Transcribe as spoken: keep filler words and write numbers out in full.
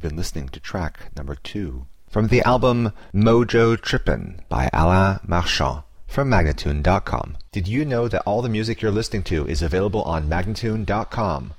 been listening to track number two from the album Mojo Trippin' by Alain Marchand from Magnatune dot com. Did you know that all the music you're listening to is available on Magnatune dot com?